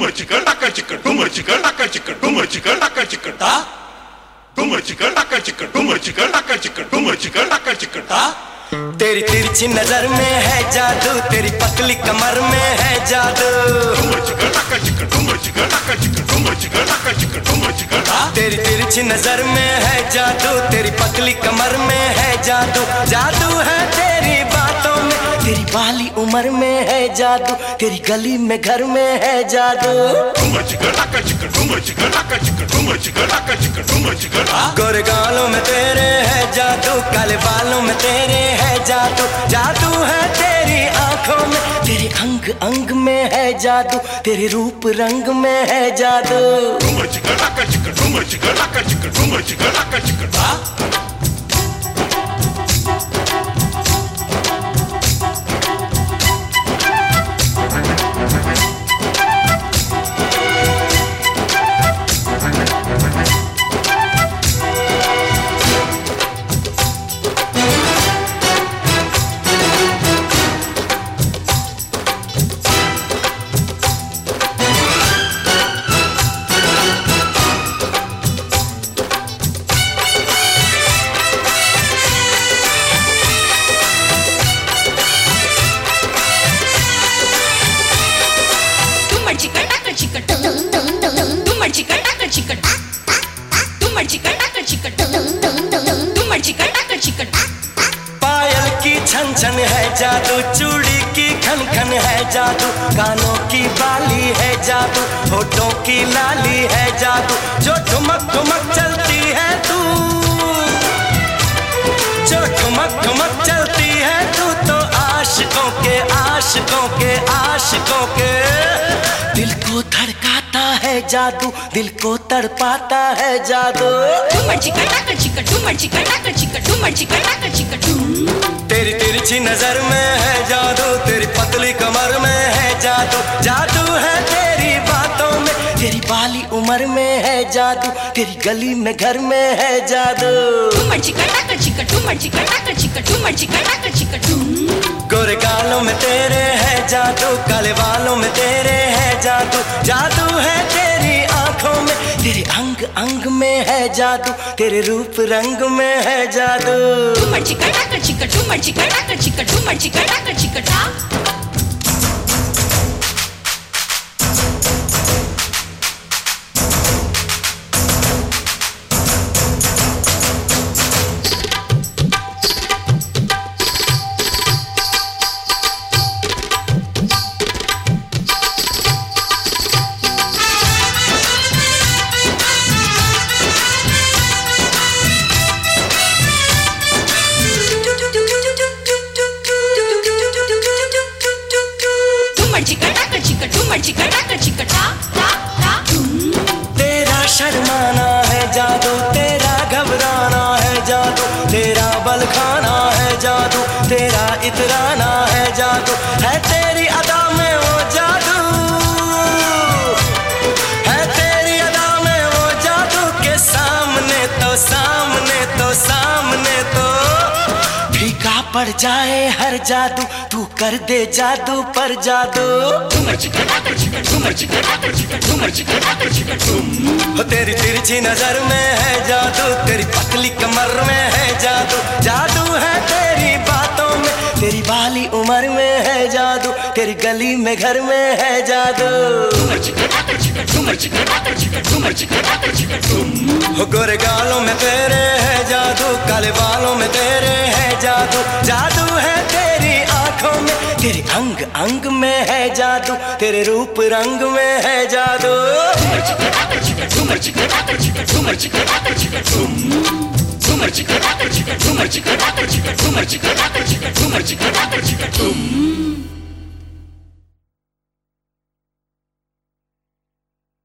chicken laka chicken, tumor chicken laka chicken, tumor chicken laka chicken ta. tumor chicken laka chicken, tumor chicken laka chicken, tumor chicken laka chicken ta. तेरी तिरछी नजर में है जादू, तेरी पतली कमर में है जादू। tumor chicken laka chicken, tumor chicken laka chicken, tumor chicken laka chicken, tumor chicken ta. तेरी तिरछी नजर में है जादू, तेरी पतली कमर में है जादू। जादू है तेरी बातों में, तेरी बाली उम्र में है जादू, तेरी गली में घर में है जादू। tumor chicken laka chicken, tumor chicken laka chicken, tumor chicken laka chicken, tumor chicken ta. गोरे गालों में तेरे है जादू, काले बालों में तेरे है जादू। जादू है तेरी आंखों में, तेरे अंग अंग में है जादू, तेरे रूप रंग में है जादू। tumor chicken laka chicken, tumor chicken laka chicken, tumor chicken laka chicken ta. पायल की छन छन है जादू, चूड़ी की खन खन है जादू, कानों की बाली है जादू, होठों की लाली है जादू। जो ठुमक ठुमक चलती है तू, जो ठुमक ठुमक चलती है तू, तो आशिकों के आशिकों के आशिकों के दिल को धड़काता है जादू, दिल को तड़पाता है जादू। तेरी तिरछी नजर में है जादू, तेरी पतली कमर में है जादू। जादू है तेरी बातों में, तेरी बाली उम्र में है जादू, तेरी गली में घर में है जादू। गोरे गालों में तेरे है जादू, काले बालों में तेरे है जादू। जादू है तेरी आंखों में, तेरे अंग अंग में है जादू, तेरे रूप रंग में है जादू। तेरा शर्माना है जादू, तेरा घबराना है जादू, तेरा बल खाना है जादू, तेरा इतराना है जादू। है तेरी अदा में वो जादू, है तेरी अदा में वो जादू के सामने तो सामने तो सामने तो फीका पड़ जाए हर जादू, तू कर दे जादू पर जादू। तेरी तिरछी नजर में है जादू, तेरी पतली कमर में है जादू। जादू है तेरी बातों में, तेरी बाली उम्र में है जादू, तेरी गली में घर में है जादू। गोरे गालों में तेरे है जादू, काले बालों में तेरे है जादू। जादू है तेरी आंखों में, तेरे अंग अंग में है जादू, तेरे रूप रंग में है जादू। Tumor chicken,